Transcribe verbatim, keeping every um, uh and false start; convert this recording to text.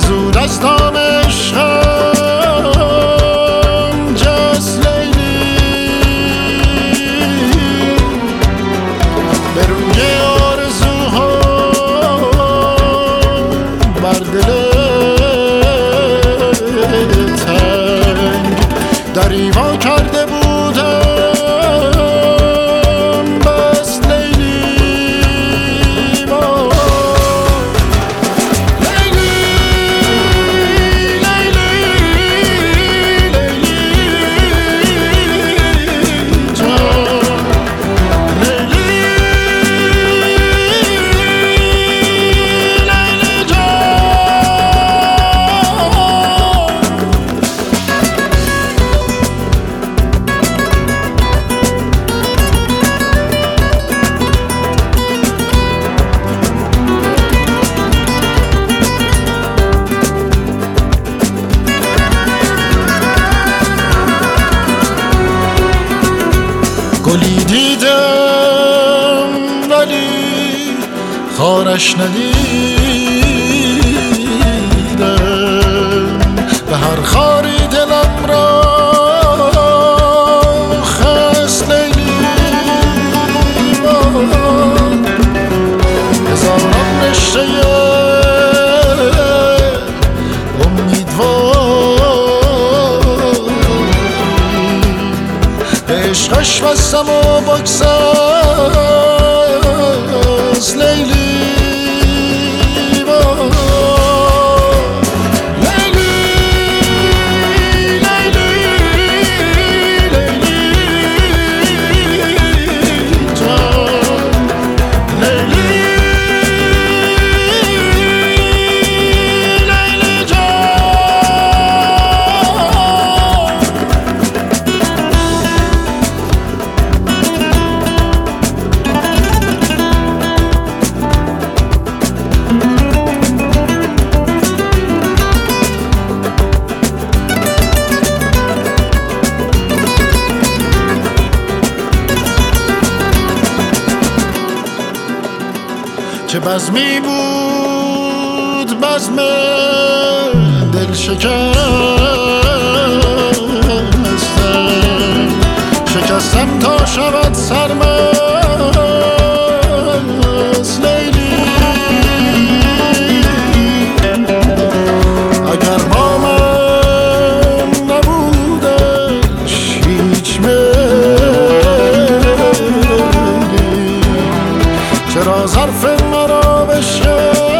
زود از دام عشقم جست لیلی، به روی آرزوها بر دل تنگ دری وا کرده بودم بس لیلی. گلی دیدم ولی خارش ندیدم، به هر خاری دلم را خست لیلی. هزاران رشته عشقش بستم و بگسست لیلی. چه بزمی بود بزم دل شکستم، شکستم تا شود سرمست لیلی. اگر با من نبودش هیچ میلی، چرا ظرف مرا بشه